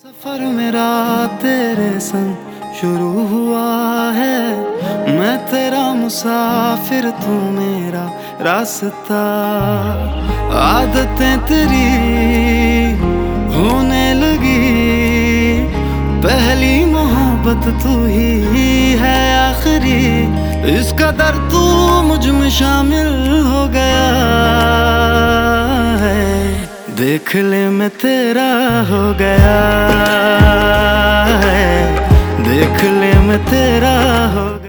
सफर मेरा तेरे संग शुरू हुआ है। मैं तेरा मुसाफिर, तू मेरा रास्ता। आदतें तेरी होने लगी, पहली मोहब्बत तू ही है आखिरी। इस कदर तू मुझ में शामिल हो गया है, देख ले मैं तेरा हो गया है, देख ले मैं तेरा हो